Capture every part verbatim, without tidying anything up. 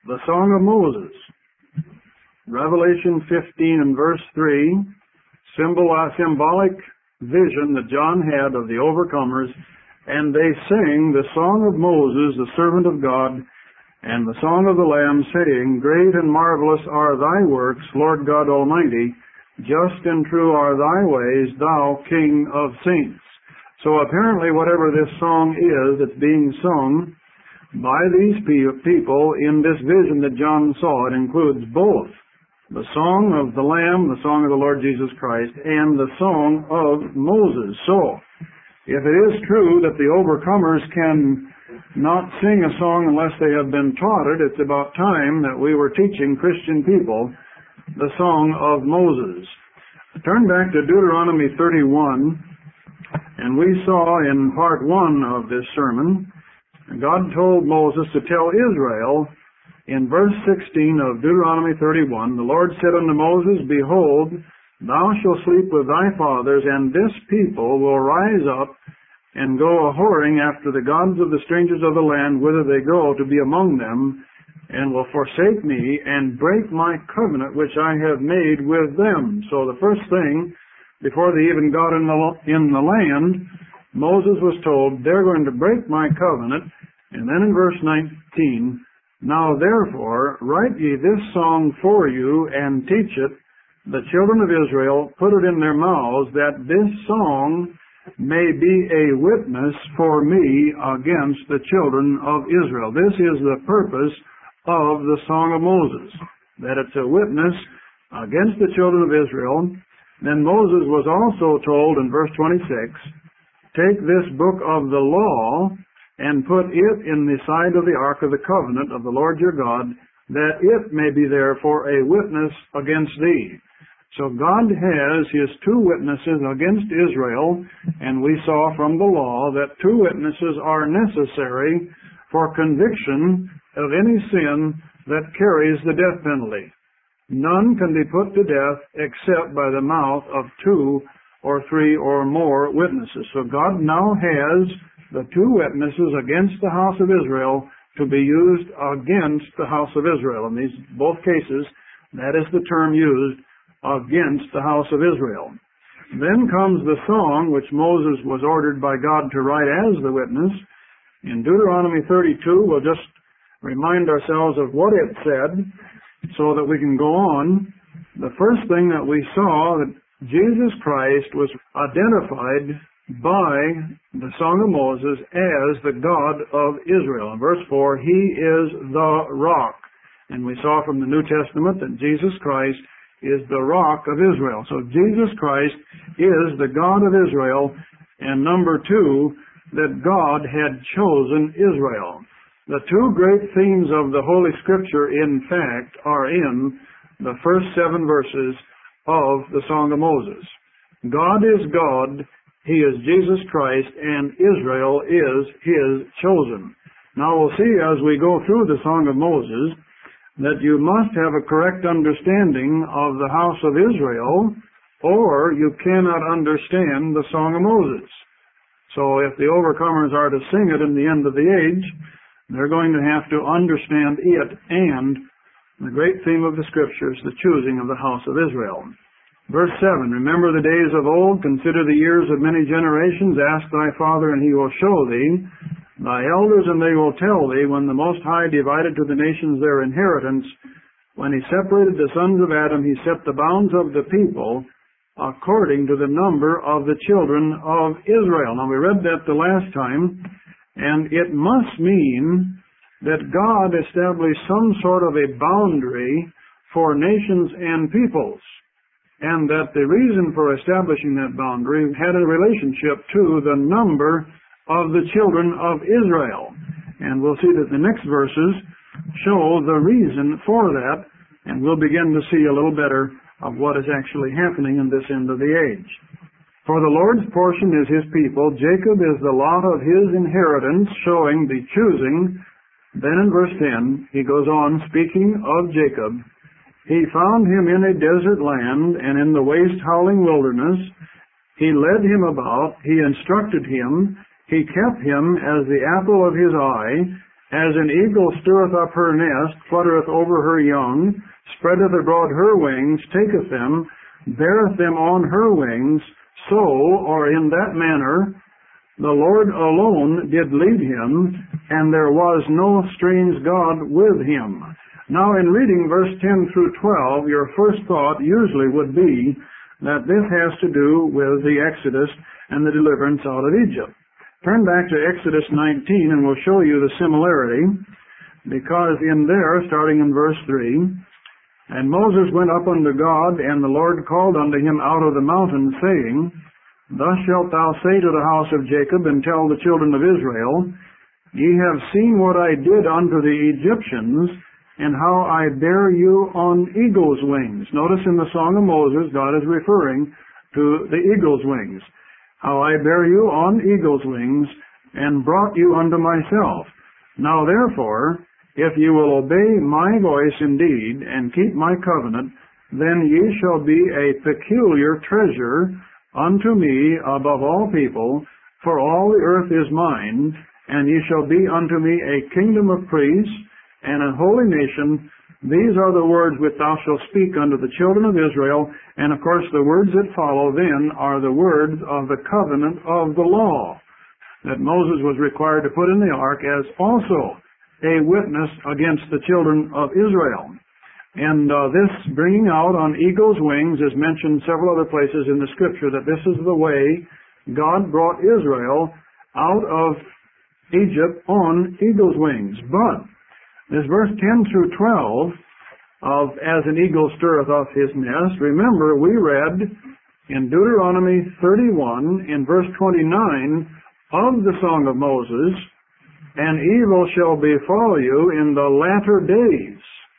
The Song of Moses. Revelation fifteen and verse three, symbol, uh, symbolic vision that John had of the overcomers, and they sing the song of Moses, the servant of God, and the song of the Lamb, saying, Great and marvelous are thy works, Lord God Almighty, just and true are thy ways, thou King of saints. So apparently whatever this song is that's being sung by these people in this vision that John saw, it includes both the song of the Lamb, the song of the Lord Jesus Christ, and the song of Moses. So, if it is true that the overcomers can not sing a song unless they have been taught it, it's about time that we were teaching Christian people the song of Moses. Turn back to Deuteronomy thirty-one, and we saw in part one of this sermon, God told Moses to tell Israel, in verse sixteen of Deuteronomy thirty-one, the Lord said unto Moses, Behold, thou shalt sleep with thy fathers, and this people will rise up and go a-whoring after the gods of the strangers of the land, whither they go to be among them, and will forsake me, and break my covenant which I have made with them. So the first thing, before they even got in the, in the land, Moses was told, they're going to break my covenant. And then in verse nineteen, Now therefore write ye this song for you, and teach it the children of Israel, put it in their mouths, that this song may be a witness for me against the children of Israel. This is the purpose of the Song of Moses, that it's a witness against the children of Israel. Then Moses was also told in verse twenty-six, Take this book of the law, and put it in the side of the ark of the covenant of the Lord your God, that it may be there for a witness against thee. So God has his two witnesses against Israel, and we saw from the law that two witnesses are necessary for conviction of any sin that carries the death penalty. None can be put to death except by the mouth of two or three or more witnesses. So God now has the two witnesses against the house of Israel to be used against the house of Israel. In these both cases, that is the term used, against the house of Israel. Then comes the song which Moses was ordered by God to write as the witness. In Deuteronomy thirty-two, we'll just remind ourselves of what it said so that we can go on. The first thing that we saw, that Jesus Christ was identified by the Song of Moses as the God of Israel. In verse four, He is the rock. And we saw from the New Testament that Jesus Christ is the rock of Israel. So Jesus Christ is the God of Israel. And number two, that God had chosen Israel. The two great themes of the Holy Scripture, in fact, are in the first seven verses of the Song of Moses. God is God, He is Jesus Christ, and Israel is His chosen. Now we'll see as we go through the Song of Moses that you must have a correct understanding of the house of Israel, or you cannot understand the Song of Moses. So if the overcomers are to sing it in the end of the age, they're going to have to understand it and the great theme of the Scriptures, the choosing of the house of Israel. Verse seven, Remember the days of old, consider the years of many generations, ask thy Father, and he will show thee, thy elders, and they will tell thee, when the Most High divided to the nations their inheritance, when he separated the sons of Adam, he set the bounds of the people according to the number of the children of Israel. Now we read that the last time, and it must mean that God established some sort of a boundary for nations and peoples, and that the reason for establishing that boundary had a relationship to the number of the children of Israel. And we'll see that the next verses show the reason for that, and we'll begin to see a little better of what is actually happening in this end of the age. For the Lord's portion is his people, Jacob is the lot of his inheritance, showing the choosing. Then in verse ten, he goes on speaking of Jacob. He found him in a desert land and in the waste howling wilderness. He led him about, he instructed him, he kept him as the apple of his eye, As an eagle stirreth up her nest, fluttereth over her young, spreadeth abroad her wings, taketh them, beareth them on her wings, so, or in that manner, the Lord alone did lead him, and there was no strange God with him. Now, in reading verse ten through twelve, your first thought usually would be that this has to do with the Exodus and the deliverance out of Egypt. Turn back to Exodus nineteen, and we'll show you the similarity, because in there, starting in verse three, and Moses went up unto God, and the Lord called unto him out of the mountain, saying, Thus shalt thou say to the house of Jacob, and tell the children of Israel, Ye have seen what I did unto the Egyptians, and how I bear you on eagle's wings. Notice in the Song of Moses, God is referring to the eagle's wings. How I bear you on eagle's wings, and brought you unto myself. Now therefore, if you will obey my voice indeed, and keep my covenant, then ye shall be a peculiar treasure unto me above all people, for all the earth is mine, and ye shall be unto me a kingdom of priests, and a holy nation. These are the words which thou shalt speak unto the children of Israel. And of course the words that follow then are the words of the covenant of the law that Moses was required to put in the ark as also a witness against the children of Israel. And uh, this bringing out on eagle's wings is mentioned several other places in the scripture, that this is the way God brought Israel out of Egypt on eagle's wings. But this verse ten through twelve of as an eagle stirreth up his nest, remember we read in Deuteronomy thirty-one in verse twenty-nine of the Song of Moses, And evil shall befall you in the latter days,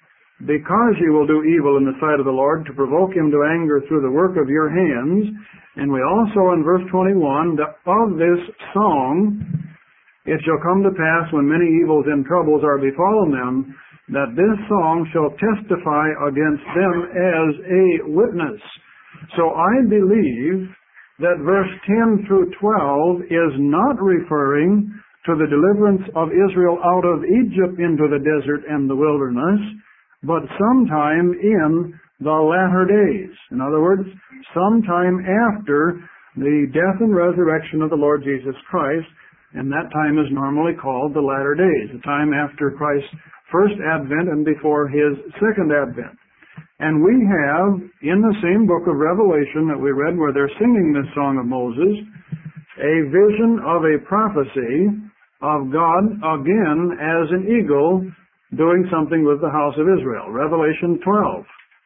because you will do evil in the sight of the Lord, to provoke him to anger through the work of your hands. And we also in verse twenty-one of this song, It shall come to pass when many evils and troubles are befallen them, that this song shall testify against them as a witness. So I believe that verse ten through twelve is not referring to the deliverance of Israel out of Egypt into the desert and the wilderness, but sometime in the latter days. In other words, sometime after the death and resurrection of the Lord Jesus Christ. And that time is normally called the latter days, the time after Christ's first advent and before his second advent. And we have, in the same book of Revelation that we read where they're singing this Song of Moses, a vision of a prophecy of God again as an eagle doing something with the house of Israel. Revelation twelve.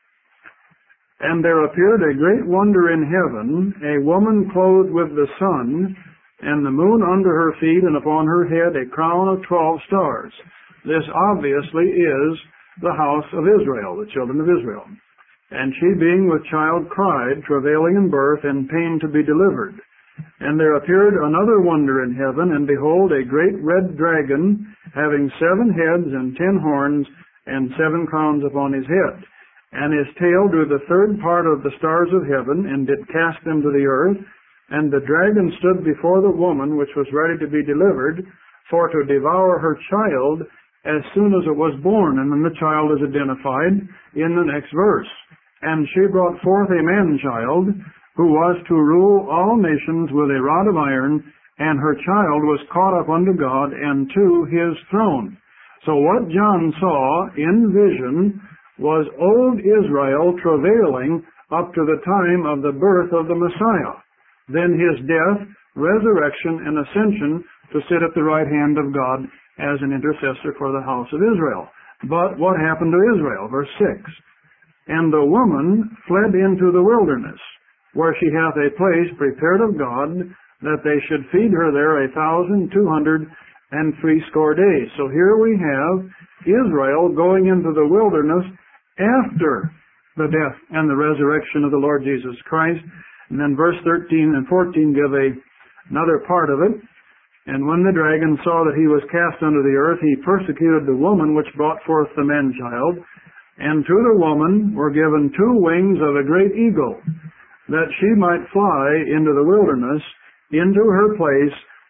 And there appeared a great wonder in heaven, a woman clothed with the sun, and the moon under her feet, and upon her head a crown of twelve stars. This obviously is the house of Israel, the children of Israel. And she, being with child, cried, travailing in birth, and pain to be delivered. And there appeared another wonder in heaven, and behold, a great red dragon, having seven heads and ten horns, and seven crowns upon his head. And his tail drew the third part of the stars of heaven, and did cast them to the earth. And the dragon stood before the woman which was ready to be delivered, for to devour her child as soon as it was born. And then the child is identified in the next verse. And she brought forth a man-child, who was to rule all nations with a rod of iron, and her child was caught up unto God and to his throne. So what John saw in vision was old Israel travailing up to the time of the birth of the Messiah. Then his death, resurrection, and ascension to sit at the right hand of God as an intercessor for the house of Israel. But what happened to Israel? Verse six. And the woman fled into the wilderness, where she hath a place prepared of God, that they should feed her there a thousand two hundred and threescore days. So here we have Israel going into the wilderness after the death and the resurrection of the Lord Jesus Christ. And then verse thirteen and fourteen give a, another part of it. And when the dragon saw that he was cast unto the earth, he persecuted the woman which brought forth the man-child. And to the woman were given two wings of a great eagle, that she might fly into the wilderness, into her place,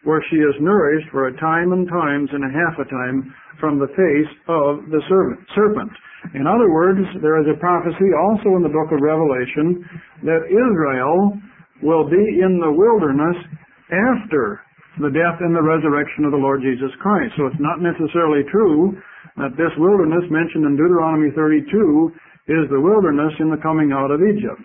where she is nourished for a time and times and a half a time from the face of the serpent. In other words, there is a prophecy also in the book of Revelation that Israel will be in the wilderness after the death and the resurrection of the Lord Jesus Christ. So it's not necessarily true that this wilderness mentioned in Deuteronomy thirty-two is the wilderness in the coming out of Egypt.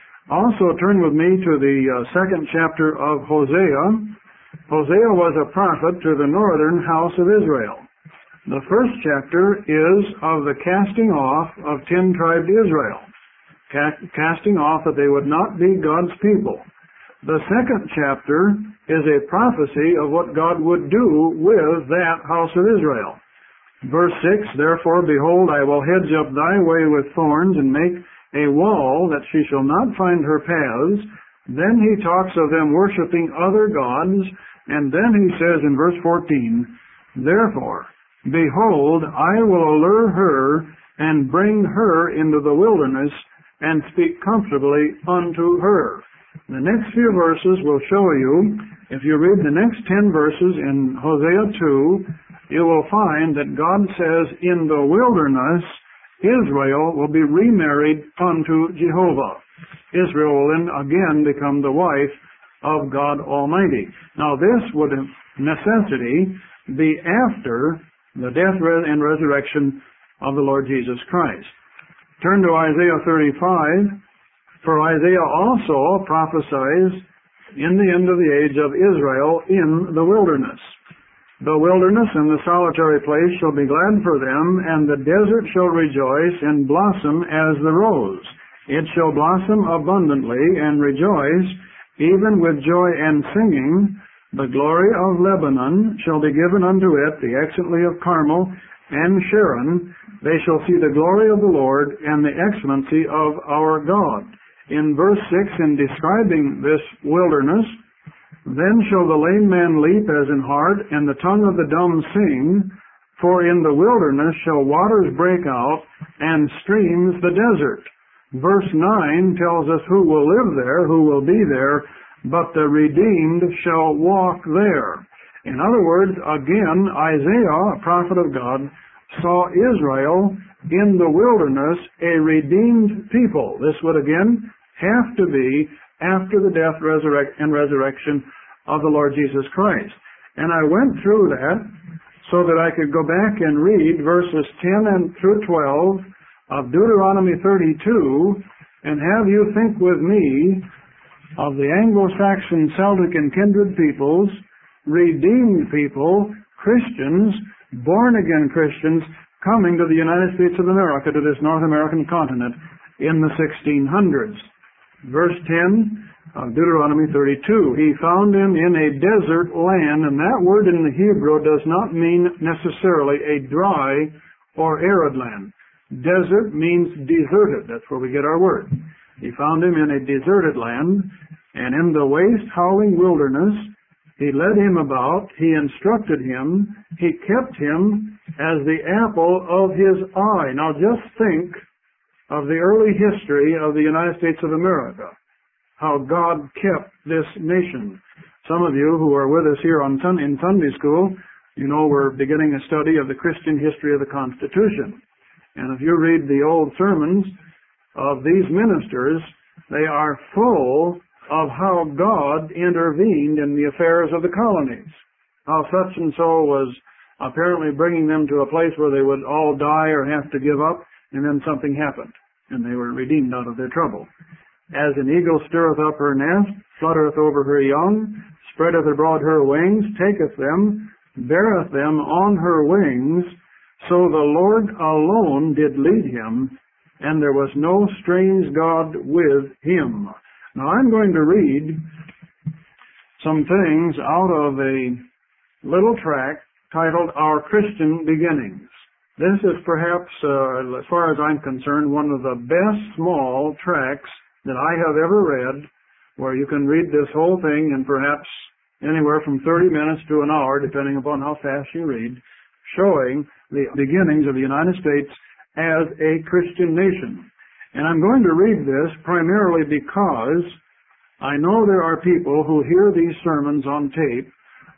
Also, turn with me to the uh, second chapter of Hosea. Hosea was a prophet to the northern house of Israel. The first chapter is of the casting off of ten-tribed Israel, ca- casting off that they would not be God's people. The second chapter is a prophecy of what God would do with that house of Israel. Verse six, therefore, behold, I will hedge up thy way with thorns, and make a wall that she shall not find her paths. Then he talks of them worshiping other gods, and then he says in verse fourteen, therefore, behold, I will allure her, and bring her into the wilderness, and speak comfortably unto her. The next few verses will show you, if you read the next ten verses in Hosea two, you will find that God says in the wilderness, Israel will be remarried unto Jehovah. Israel will then again become the wife of God Almighty. Now this would of necessity be after the death and resurrection of the Lord Jesus Christ. Turn to Isaiah thirty-five, for Isaiah also prophesies in the end of the age of Israel in the wilderness. The wilderness and the solitary place shall be glad for them, and the desert shall rejoice and blossom as the rose. It shall blossom abundantly and rejoice, even with joy and singing. The glory of Lebanon shall be given unto it, the excellency of Carmel and Sharon. They shall see the glory of the Lord and the excellency of our God. In verse six, in describing this wilderness, then shall the lame man leap as in heart, and the tongue of the dumb sing. For in the wilderness shall waters break out, and streams the desert. Verse nine tells us who will live there, who will be there, but the redeemed shall walk there. In other words, again, Isaiah, a prophet of God, saw Israel in the wilderness, a redeemed people. This would again have to be after the death resurrect, and resurrection of the Lord Jesus Christ. And I went through that so that I could go back and read verses ten and through twelve of Deuteronomy thirty-two and have you think with me of the Anglo-Saxon, Celtic, and kindred peoples, redeemed people, Christians, born-again Christians, coming to the United States of America, to this North American continent, in the sixteen hundreds. Verse ten of Deuteronomy thirty-two, he found him in a desert land, and that word in the Hebrew does not mean necessarily a dry or arid land. Desert means deserted. That's where we get our word. He found him in a deserted land, and in the waste, howling wilderness, he led him about, he instructed him, he kept him as the apple of his eye. Now just think of the early history of the United States of America, how God kept this nation. Some of you who are with us here on sun, in Sunday school, you know we're beginning a study of the Christian history of the Constitution. And if you read the old sermons of these ministers, they are full of how God intervened in the affairs of the colonies. How such and so was apparently bringing them to a place where they would all die or have to give up, and then something happened, and they were redeemed out of their trouble. As an eagle stirreth up her nest, fluttereth over her young, spreadeth abroad her wings, taketh them, beareth them on her wings, so the Lord alone did lead him, and there was no strange God with him. Now I'm going to read some things out of a little tract titled Our Christian Beginnings. This is perhaps, uh, as far as I'm concerned, one of the best small tracts that I have ever read, where you can read this whole thing in perhaps anywhere from thirty minutes to an hour, depending upon how fast you read, showing the beginnings of the United States as a Christian nation. And I'm going to read this primarily because I know there are people who hear these sermons on tape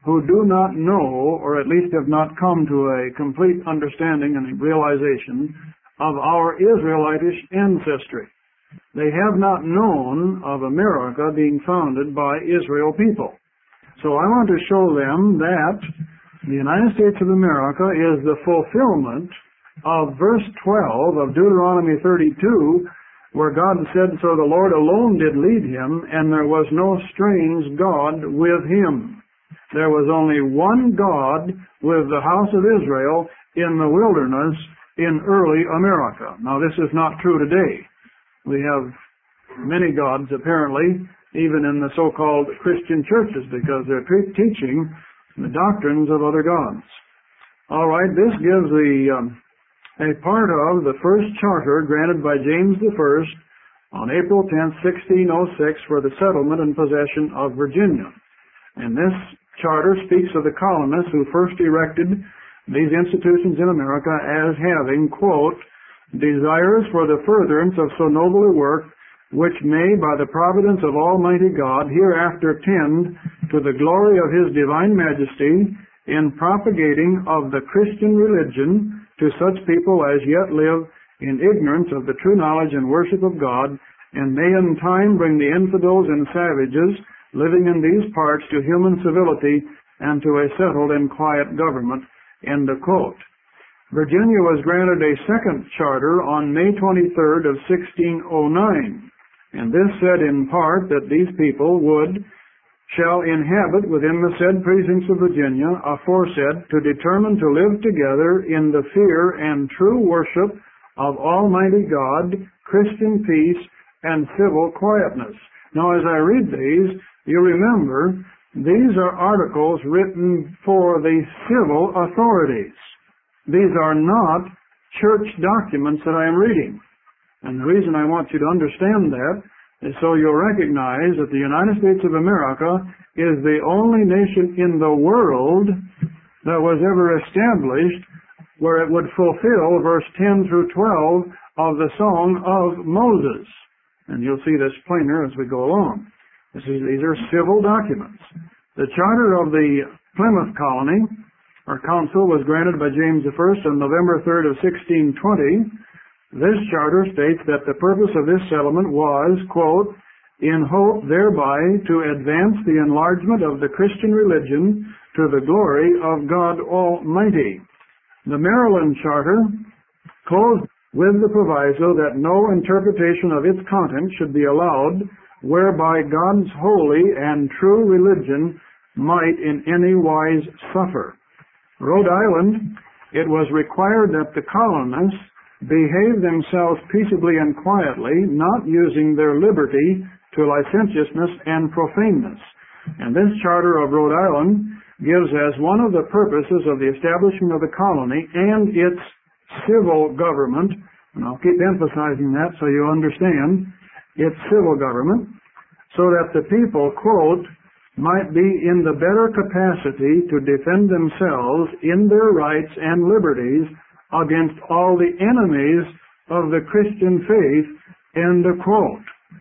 who do not know, or at least have not come to a complete understanding and realization of our Israelitish ancestry. They have not known of America being founded by Israel people. So I want to show them that the United States of America is the fulfillment of verse twelve of Deuteronomy thirty-two, where God said, "So the Lord alone did lead him, and there was no strange God with him." There was only one God with the house of Israel in the wilderness in early America. Now this is not true today. We have many gods, apparently, even in the so-called Christian churches, because they're pre- teaching the doctrines of other gods. All right, this gives the um, a part of the first charter granted by James the First on April tenth, sixteen oh six, for the settlement and possession of Virginia. And this charter speaks of the colonists who first erected these institutions in America as having, quote, "desires for the furtherance of so noble a work, which may, by the providence of Almighty God, hereafter tend to the glory of His divine majesty in propagating of the Christian religion to such people as yet live in ignorance of the true knowledge and worship of God, and may in time bring the infidels and savages living in these parts to human civility and to a settled and quiet government." End of quote. Virginia was granted a second charter on May twenty-third of sixteen oh nine, and this said in part that these people would shall inhabit within the said precincts of Virginia, aforesaid, to determine to live together in the fear and true worship of Almighty God, Christian peace, and civil quietness. Now, as I read these, you remember, these are articles written for the civil authorities. These are not church documents that I am reading. And the reason I want you to understand that is so you'll recognize that the United States of America is the only nation in the world that was ever established where it would fulfill verse ten through twelve of the Song of Moses. And you'll see this plainer as we go along. This is, these are civil documents. The charter of the Plymouth colony, or council, was granted by James the First on November third of sixteen twenty. This charter states that the purpose of this settlement was, quote, "in hope thereby to advance the enlargement of the Christian religion to the glory of God Almighty." The Maryland charter closed with the proviso that no interpretation of its content should be allowed whereby God's holy and true religion might in any wise suffer. Rhode Island, it was required that the colonists behave themselves peaceably and quietly, not using their liberty to licentiousness and profaneness. And this charter of Rhode Island gives as one of the purposes of the establishment of the colony and its civil government, and I'll keep emphasizing that so you understand, its civil government, so that the people, quote, "might be in the better capacity to defend themselves in their rights and liberties against all the enemies of the Christian faith," end of quote.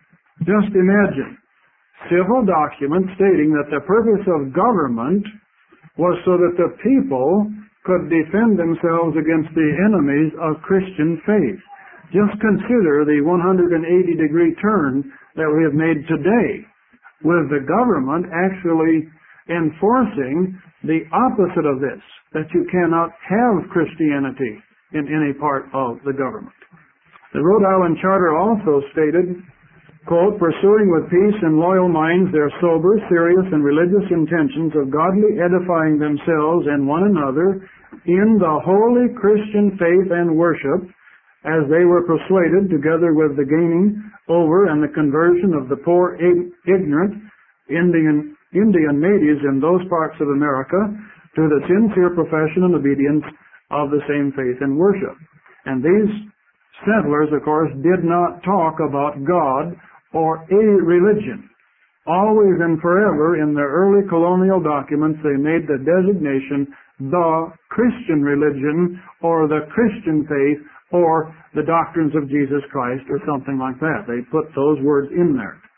Just imagine, civil documents stating that the purpose of government was so that the people could defend themselves against the enemies of Christian faith. Just consider the one hundred eighty degree turn that we have made today, with the government actually enforcing the opposite of this, that you cannot have Christianity in any part of the government. The Rhode Island Charter also stated, quote, "pursuing with peace and loyal minds their sober, serious, and religious intentions of godly edifying themselves and one another in the holy Christian faith and worship, as they were persuaded, together with the gaining over and the conversion of the poor, ignorant Indian, Indian natives in those parts of America, to the sincere profession and obedience of the same faith and worship." And these settlers, of course, did not talk about God or a religion. Always and forever in their early colonial documents, they made the designation the Christian religion or the Christian faith or the doctrines of Jesus Christ or something like that. They put those words in there.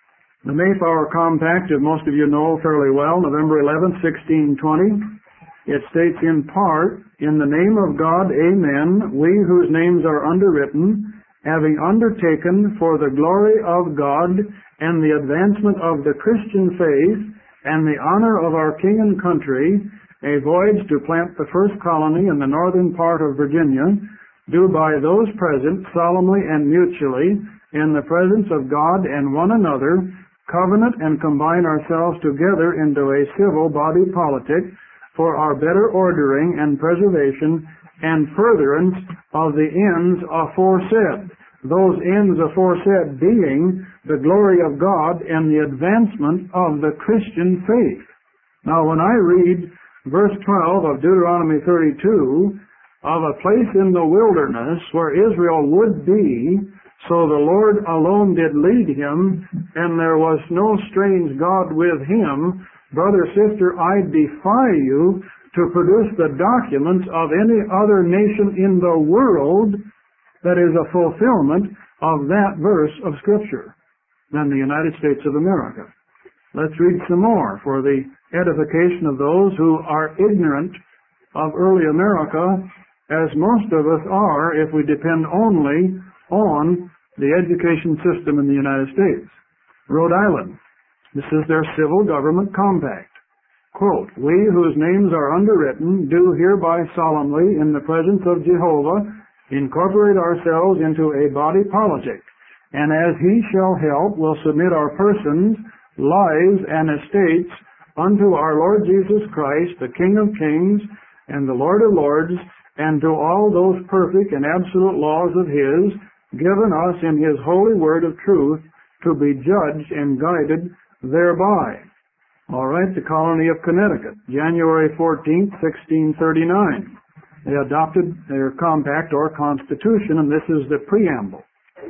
The Mayflower Compact, as most of you know fairly well, November eleventh, sixteen twenty, it states in part, "In the name of God, amen, we whose names are underwritten, having undertaken for the glory of God and the advancement of the Christian faith and the honor of our king and country, a voyage to plant the first colony in the northern part of Virginia, do by those present solemnly and mutually, in the presence of God and one another, covenant and combine ourselves together into a civil body politic for our better ordering and preservation and furtherance of the ends aforesaid." Those ends aforesaid being the glory of God and the advancement of the Christian faith. Now, when I read verse twelve of Deuteronomy thirty-two, of a place in the wilderness where Israel would be, so the Lord alone did lead him, and there was no strange God with him, brother, sister, I defy you to produce the documents of any other nation in the world that is a fulfillment of that verse of Scripture than the United States of America. Let's read some more for the edification of those who are ignorant of early America, as most of us are if we depend only on the education system in the United States. Rhode Island, this is their civil government compact. Quote, "We whose names are underwritten do hereby solemnly in the presence of Jehovah incorporate ourselves into a body politic, and as he shall help, will submit our persons, lives, and estates unto our Lord Jesus Christ, the King of kings and the Lord of lords, and to all those perfect and absolute laws of his, given us in his holy word of truth, to be judged and guided thereby." All right, the colony of Connecticut, January fourteenth, sixteen thirty-nine. They adopted their compact or constitution, and this is the preamble.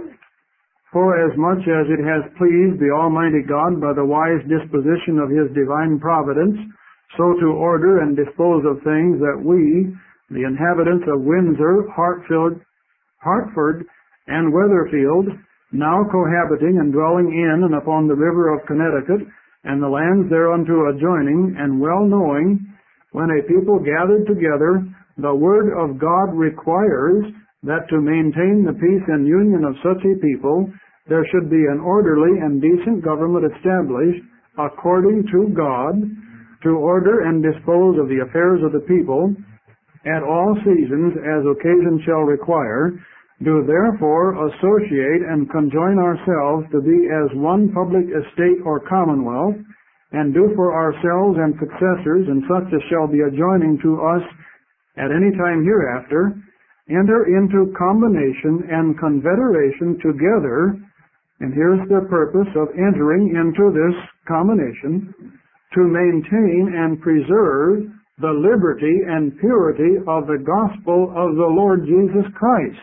"For as much as it has pleased the Almighty God by the wise disposition of his divine providence, so to order and dispose of things that we, the inhabitants of Windsor, Hartfield, Hartford, and Weatherfield, now cohabiting and dwelling in and upon the river of Connecticut, and the lands thereunto adjoining, and well knowing, when a people gathered together, the word of God requires that to maintain the peace and union of such a people, there should be an orderly and decent government established according to God, to order and dispose of the affairs of the people at all seasons as occasion shall require, do therefore associate and conjoin ourselves to be as one public estate or commonwealth, and do for ourselves and successors and such as shall be adjoining to us at any time hereafter, enter into combination and confederation together, and here's the purpose of entering into this combination, to maintain and preserve the liberty and purity of the gospel of the Lord Jesus Christ.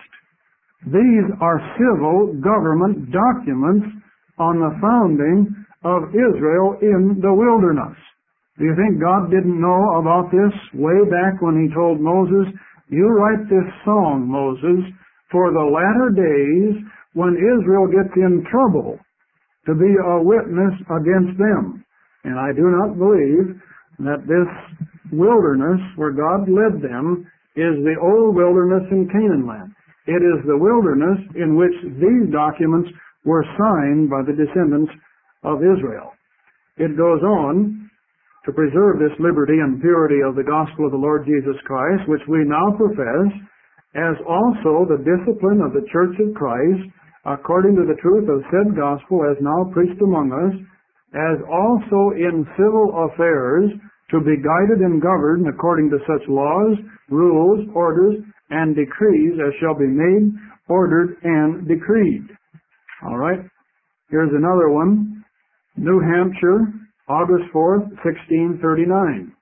These are civil government documents on the founding of Israel in the wilderness. Do you think God didn't know about this way back when he told Moses, "You write this song, Moses, for the latter days when Israel gets in trouble, to be a witness against them"? And I do not believe that this wilderness where God led them is the old wilderness in Canaan land. It is the wilderness in which these documents were signed by the descendants of Israel. It goes on to preserve this liberty and purity of the gospel of the Lord Jesus Christ, which we now profess, as also the discipline of the Church of Christ, according to the truth of said gospel as now preached among us, as also in civil affairs, to be guided and governed according to such laws, rules, orders, and decrees as shall be made, ordered, and decreed. All right. Here's another one. New Hampshire, August fourth, sixteen thirty-nine.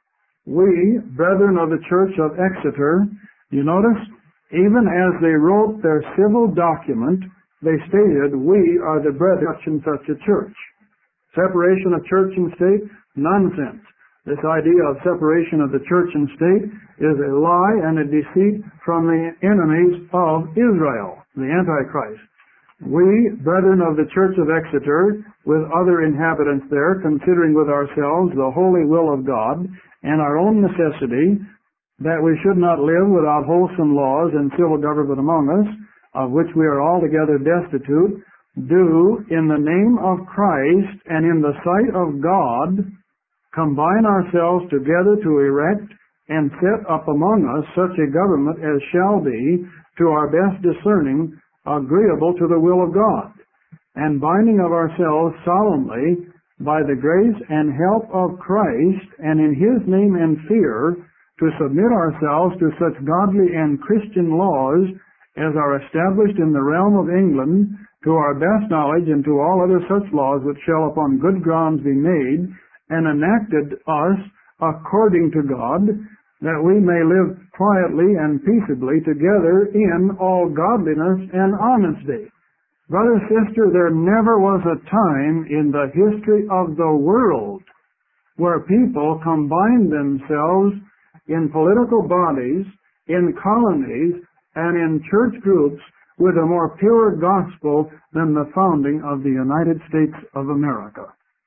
We, brethren of the Church of Exeter, you notice, even as they wrote their civil document, they stated, we are the brethren of such and such a church. Separation of church and state? Nonsense. This idea of separation of the church and state is a lie and a deceit from the enemies of Israel, the Antichrist. We, brethren of the Church of Exeter, with other inhabitants there, considering with ourselves the holy will of God and our own necessity, that we should not live without wholesome laws and civil government among us, of which we are altogether destitute, do, in the name of Christ and in the sight of God, combine ourselves together to erect and set up among us such a government as shall be, to our best discerning, agreeable to the will of God, and binding of ourselves solemnly by the grace and help of Christ, and in His name and fear, to submit ourselves to such godly and Christian laws as are established in the realm of England, to our best knowledge, and to all other such laws which shall upon good grounds be made and enacted us according to God, that we may live quietly and peaceably together in all godliness and honesty. Brother, sister, there never was a time in the history of the world where people combined themselves in political bodies, in colonies, and in church groups with a more pure gospel than the founding of the United States of America.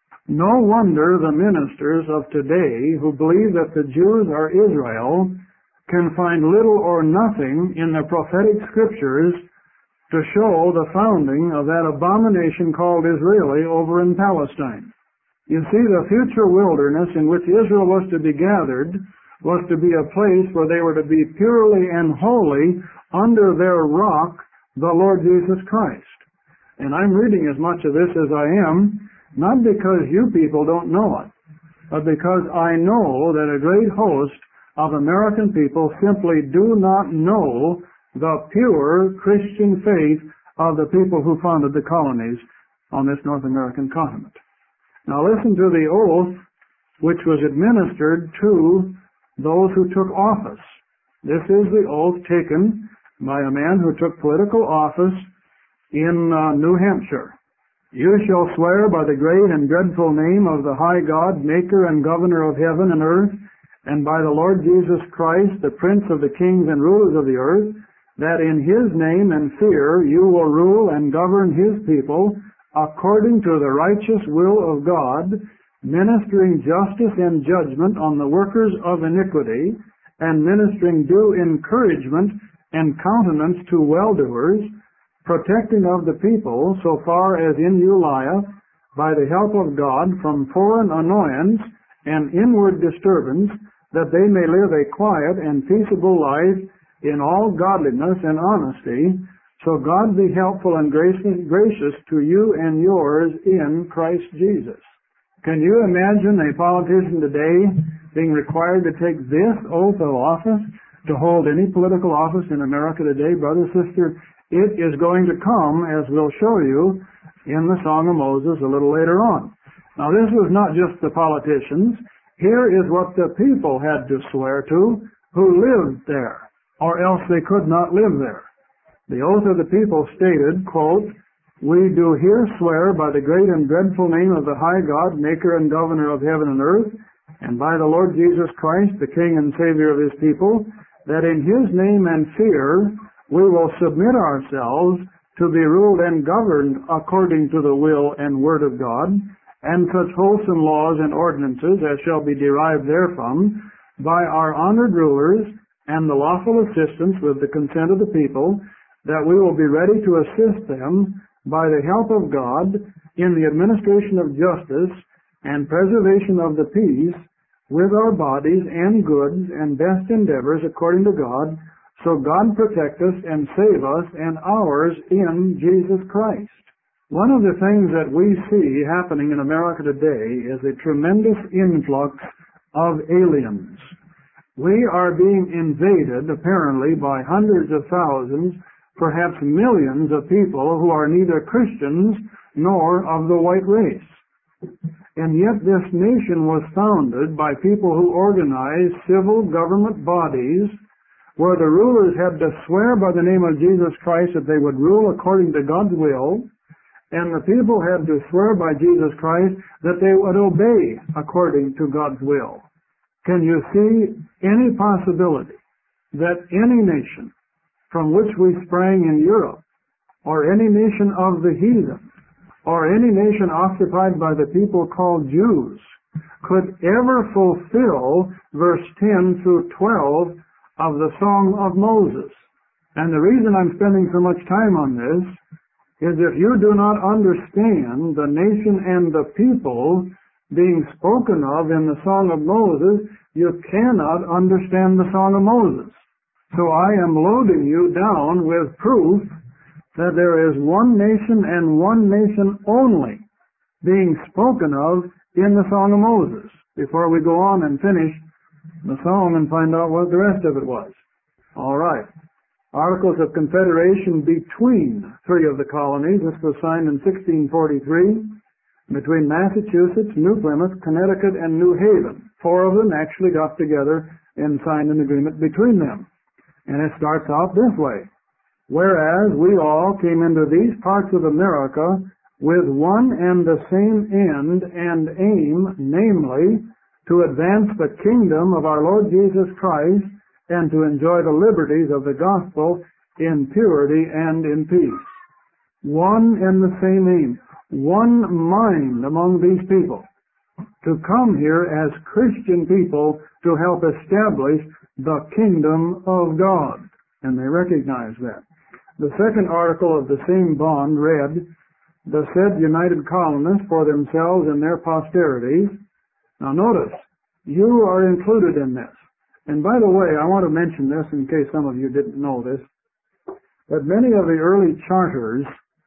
No wonder the ministers of today who believe that the Jews are Israel can find little or nothing in the prophetic scriptures to show the founding of that abomination called Israeli over in Palestine. You see, the future wilderness in which Israel was to be gathered was to be a place where they were to be purely and wholly under their rock, the Lord Jesus Christ. And I'm reading as much of this as I am, not because you people don't know it, but because I know that a great host of American people simply do not know the pure Christian faith of the people who founded the colonies on this North American continent. Now listen to the oath which was administered to those who took office. This is the oath taken by a man who took political office in uh, New Hampshire. You shall swear by the great and dreadful name of the high God, maker and governor of heaven and earth, and by the Lord Jesus Christ, the prince of the kings and rulers of the earth, that in His name and fear you will rule and govern His people according to the righteous will of God, ministering justice and judgment on the workers of iniquity, and ministering due encouragement and countenance to well-doers, protecting of the people so far as in you lieth, by the help of God, from foreign annoyance and inward disturbance, that they may live a quiet and peaceable life in all godliness and honesty, so God be helpful and gracious to you and yours in Christ Jesus. Can you imagine a politician today being required to take this oath of office to hold any political office in America today? Brother, sister, it is going to come, as we'll show you in the Song of Moses a little later on. Now, this was not just the politicians. Here is what the people had to swear to who lived there, or else they could not live there. The oath of the people stated, quote, "We do here swear by the great and dreadful name of the high God, maker and governor of heaven and earth, and by the Lord Jesus Christ, the King and Savior of His people, that in His name and fear we will submit ourselves to be ruled and governed according to the will and word of God, and such wholesome laws and ordinances as shall be derived therefrom, by our honored rulers and the lawful assistance with the consent of the people, that we will be ready to assist them by the help of God in the administration of justice and preservation of the peace with our bodies and goods and best endeavors according to God, so God protect us and save us and ours in Jesus Christ." One of the things that we see happening in America today is a tremendous influx of aliens. We are being invaded, apparently, by hundreds of thousands, perhaps millions of people who are neither Christians nor of the white race. And yet this nation was founded by people who organized civil government bodies where the rulers had to swear by the name of Jesus Christ that they would rule according to God's will, and the people had to swear by Jesus Christ that they would obey according to God's will. Can you see any possibility that any nation from which we sprang in Europe or any nation of the heathen, or any nation occupied by the people called Jews, could ever fulfill verse ten through twelve of the Song of Moses. And the reason I'm spending so much time on this is if you do not understand the nation and the people being spoken of in the Song of Moses, you cannot understand the Song of Moses. So I am loading you down with proof that there is one nation and one nation only being spoken of in the Song of Moses, before we go on and finish the song and find out what the rest of it was. All right. Articles of Confederation between three of the colonies. This was signed in sixteen forty-three between Massachusetts, New Plymouth, Connecticut, and New Haven. Four of them actually got together and signed an agreement between them. And it starts out this way. Whereas we all came into these parts of America with one and the same end and aim, namely, to advance the kingdom of our Lord Jesus Christ and to enjoy the liberties of the gospel in purity and in peace. One and the same aim, one mind among these people, to come here as Christian people to help establish the kingdom of God. And they recognize that. The second article of the same bond read, the said united colonists for themselves and their posterities. Now notice, you are included in this. And by the way, I want to mention this in case some of you didn't know this, that many of the early charters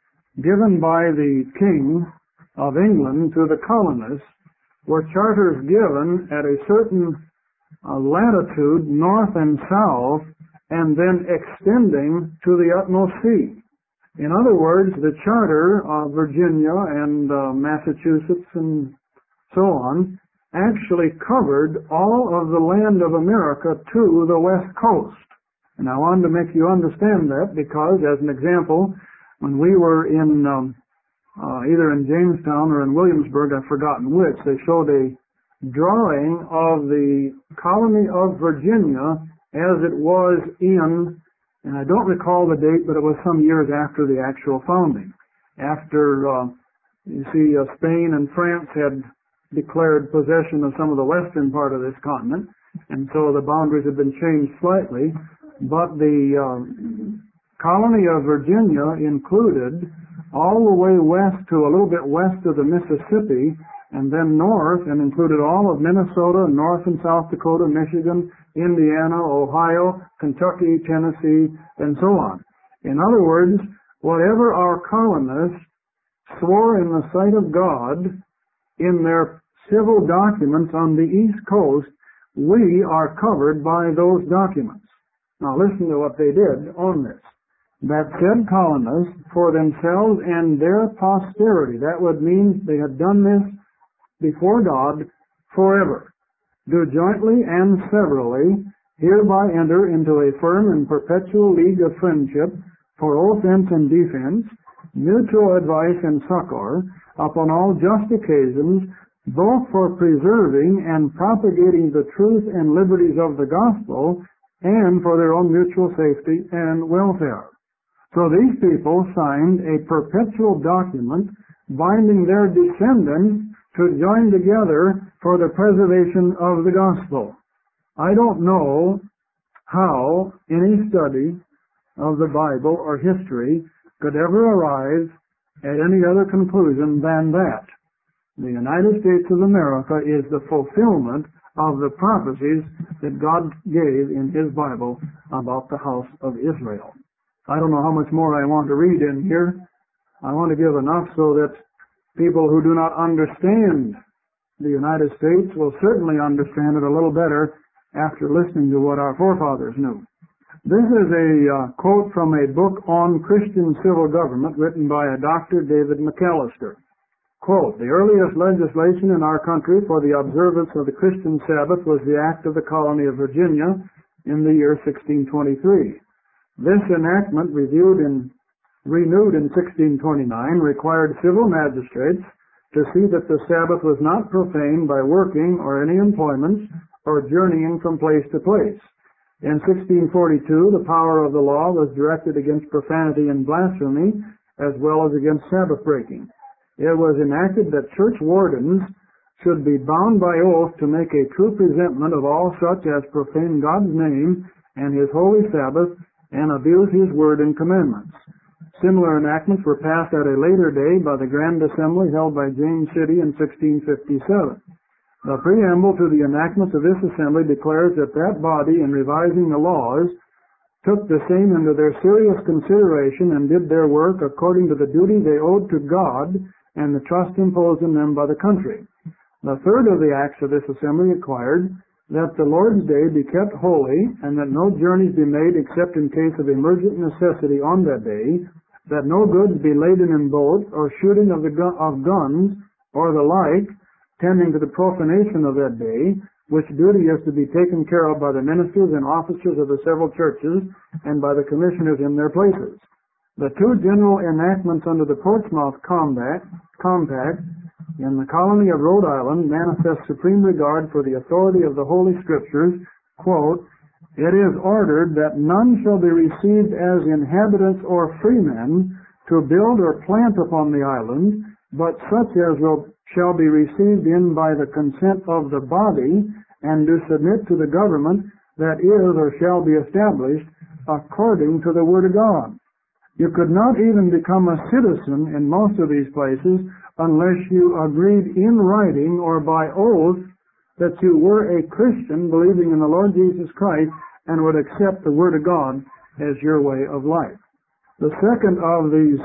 given by the King of England to the colonists were charters given at a certain uh, latitude, north and south, and then extending to the utmost sea. In other words, the charter of Virginia and uh, Massachusetts and so on actually covered all of the land of America to the west coast. And I wanted to make you understand that because, as an example, when we were in um, uh, either in Jamestown or in Williamsburg, I've forgotten which, they showed a drawing of the colony of Virginia as it was in, and I don't recall the date, but it was some years after the actual founding. After, uh, you see, uh, Spain and France had declared possession of some of the western part of this continent, and so the boundaries have been changed slightly, but the um, colony of Virginia included all the way west to a little bit west of the Mississippi, and then north, and included all of Minnesota, North and South Dakota, Michigan, Indiana, Ohio, Kentucky, Tennessee, and so on. In other words, whatever our colonists swore in the sight of God in their civil documents on the East Coast, we are covered by those documents. Now listen to what they did on this. That said colonists, for themselves and their posterity, that would mean they had done this before God forever, do jointly and severally hereby enter into a firm and perpetual league of friendship for offense and defense, mutual advice and succor, upon all just occasions, both for preserving and propagating the truth and liberties of the gospel, and for their own mutual safety and welfare. So these people signed a perpetual document binding their descendants to join together for the preservation of the gospel. I don't know how any study of the Bible or history could ever arrive at any other conclusion than that. The United States of America is the fulfillment of the prophecies that God gave in His Bible about the house of Israel. I don't know how much more I want to read in here. I want to give enough so that people who do not understand the United States will certainly understand it a little better after listening to what our forefathers knew. This is a uh, quote from a book on Christian civil government written by a Doctor David McAllister. Quote, the earliest legislation in our country for the observance of the Christian Sabbath was the Act of the Colony of Virginia in the year sixteen twenty-three. This enactment, reviewed in, renewed in sixteen twenty-nine, required civil magistrates to see that the Sabbath was not profaned by working or any employments or journeying from place to place. In sixteen forty-two, the power of the law was directed against profanity and blasphemy, as well as against Sabbath breaking. It was enacted that church wardens should be bound by oath to make a true presentment of all such as profane God's name and His holy Sabbath and abuse His word and commandments. Similar enactments were passed at a later day by the Grand Assembly held by James City in sixteen fifty-seven. The preamble to the enactments of this assembly declares that that body, in revising the laws, took the same into their serious consideration and did their work according to the duty they owed to God and the trust imposed on them by the country. The third of the acts of this assembly required that the Lord's Day be kept holy, and that no journeys be made except in case of emergent necessity on that day, that no goods be laden in boats, or shooting of, the gu- of guns, or the like, tending to the profanation of that day, which duty is to be taken care of by the ministers and officers of the several churches and by the commissioners in their places. The two general enactments under the Portsmouth Compact, Compact in the colony of Rhode Island manifest supreme regard for the authority of the Holy Scriptures. Quote, "It is ordered that none shall be received as inhabitants or freemen to build or plant upon the island, but such as will shall be received in by the consent of the body, and do submit to the government that is or shall be established according to the Word of God." You could not even become a citizen in most of these places unless you agreed in writing or by oath that you were a Christian believing in the Lord Jesus Christ and would accept the Word of God as your way of life. The second of these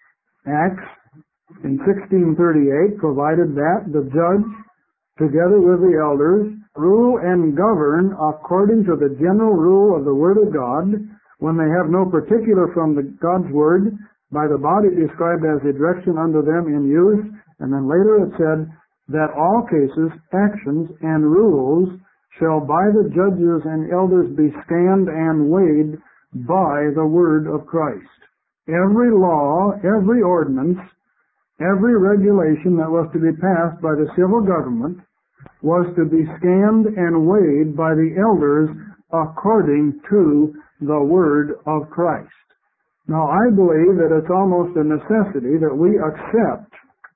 acts in sixteen thirty-eight provided that the judge, together with the elders, rule and govern according to the general rule of the Word of God, when they have no particular from the God's Word, by the body described as the direction under them in use. And then later it said that all cases, actions, and rules shall by the judges and elders be scanned and weighed by the Word of Christ. Every law, every ordinance, every regulation that was to be passed by the civil government was to be scanned and weighed by the elders according to the Word of Christ. Now, I believe that it's almost a necessity that we accept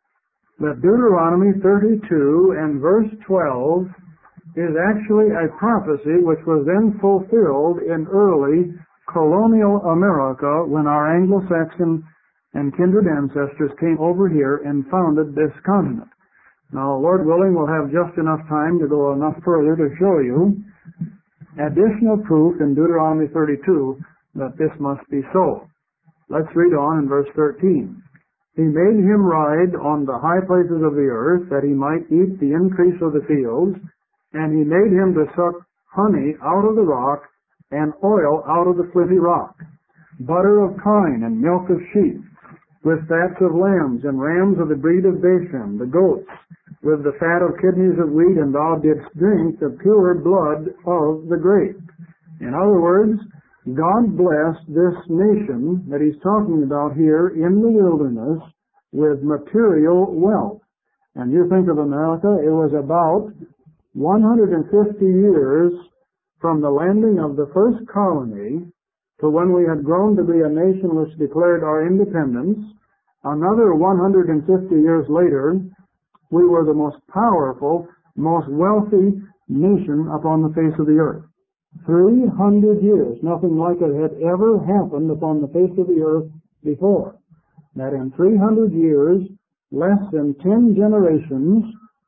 that Deuteronomy thirty-two and verse twelve is actually a prophecy which was then fulfilled in early colonial America when our Anglo-Saxon and kindred ancestors came over here and founded this continent. Now, Lord willing, we'll have just enough time to go enough further to show you additional proof in Deuteronomy thirty-two that this must be so. Let's read on in verse thirteen. "He made him ride on the high places of the earth, that he might eat the increase of the fields, and he made him to suck honey out of the rock, and oil out of the flinty rock, butter of kine and milk of sheep, with fats of lambs and rams of the breed of Bashan, the goats, with the fat of kidneys of wheat, and thou didst drink the pure blood of the grape." In other words, God blessed this nation that he's talking about here in the wilderness with material wealth. And you think of America, it was about one hundred fifty years from the landing of the first colony to when we had grown to be a nation which declared our independence. Another one hundred fifty years later, we were the most powerful, most wealthy nation upon the face of the earth. Three hundred years, nothing like it had ever happened upon the face of the earth before. That in three hundred years, less than ten generations,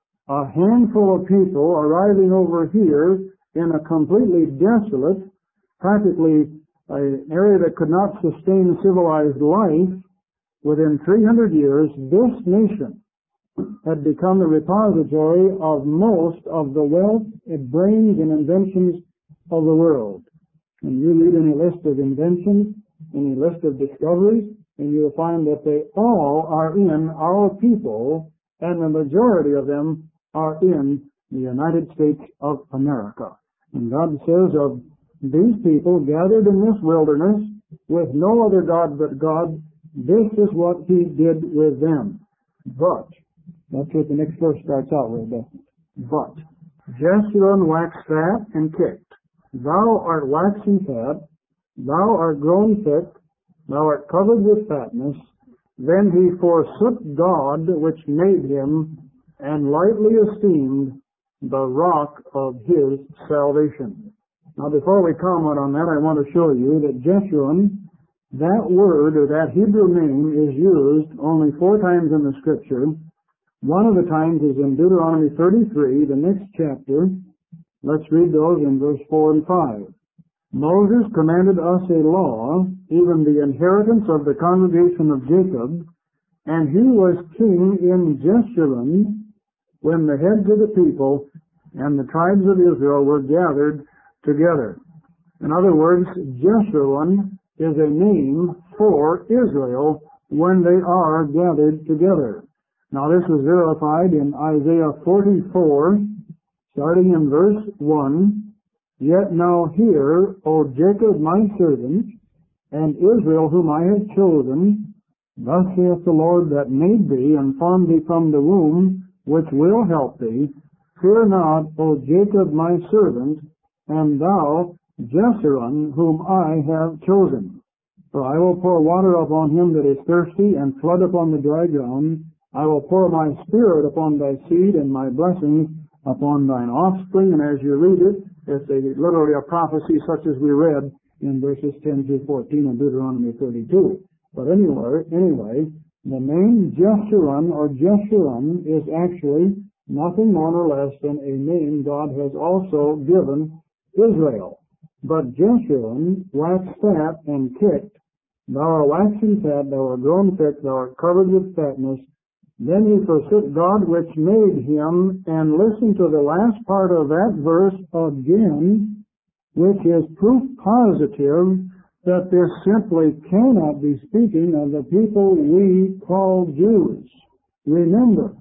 a handful of people arriving over here in a completely desolate, practically an area that could not sustain civilized life, within three hundred years, this nation had become the repository of most of the wealth, brains, and inventions of the world. And you read any list of inventions, any list of discoveries, and you'll find that they all are in our people, and the majority of them are in the United States of America. And God says of these people gathered in this wilderness with no other God but God, this is what he did with them. But, that's what the next verse starts out with, doesn't it? But, Jeshurun waxed fat and kicked. Thou art waxen fat, thou art grown thick, thou art covered with fatness. Then he forsook God which made him, and lightly esteemed the rock of his salvation. Now before we comment on that, I want to show you that Jeshurun, that word or that Hebrew name, is used only four times in the Scripture. One of the times is in Deuteronomy thirty-three, the next chapter. Let's read those in verse four and five. Moses commanded us a law, even the inheritance of the congregation of Jacob, and he was king in Jeshurun when the heads of the people and the tribes of Israel were gathered together. In other words, Jeshurun is a name for Israel when they are gathered together. Now this is verified in Isaiah forty-four, starting in verse one. Yet now hear, O Jacob my servant, and Israel whom I have chosen, thus saith the Lord that made thee and formed thee from the womb, which will help thee. Fear not, O Jacob my servant, and thou, Jeshurun, whom I have chosen. For I will pour water upon him that is thirsty, and flood upon the dry ground. I will pour my spirit upon thy seed, and my blessings upon thine offspring. And as you read it, it's a, literally a prophecy such as we read in verses ten through fourteen of Deuteronomy thirty-two. But anyway, anyway, the name Jeshurun or Jeshurun is actually nothing more nor less than a name God has also given Israel. But Jeshurun waxed fat and kicked. Thou art waxen fat, thou art grown thick, thou art covered with fatness. Then he forsook God which made him, and listen to the last part of that verse again, which is proof positive that this simply cannot be speaking of the people we call Jews. Remember,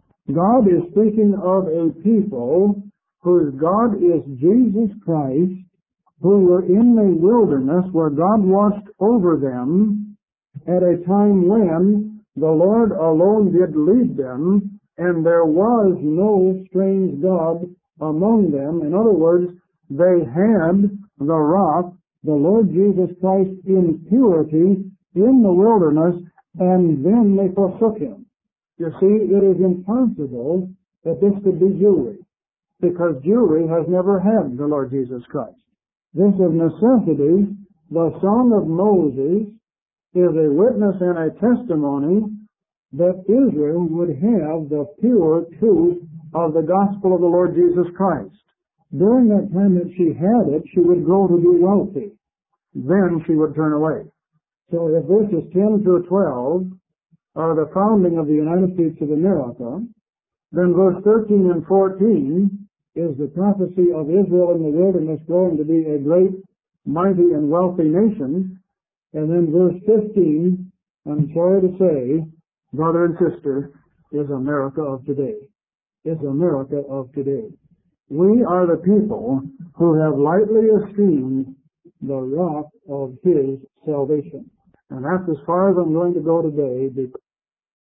God is speaking of a people whose God is Jesus Christ, who were in the wilderness where God watched over them at a time when the Lord alone did lead them, and there was no strange God among them. In other words, they had the rock, the Lord Jesus Christ, in purity in the wilderness, and then they forsook him. You see, it is impossible that this could be Jewry, because Jewry has never had the Lord Jesus Christ. This of necessity, the Song of Moses, is a witness and a testimony that Israel would have the pure truth of the gospel of the Lord Jesus Christ. During that time that she had it, she would grow to be wealthy. Then she would turn away. So if verses ten through twelve are the founding of the United States of America, then verse thirteen and fourteen is the prophecy of Israel in the wilderness growing to be a great, mighty, and wealthy nation. And then verse fifteen, I'm sorry to say, brother and sister, is America of today. Is America of today. We are the people who have lightly esteemed the rock of his salvation. And that's as far as I'm going to go today, because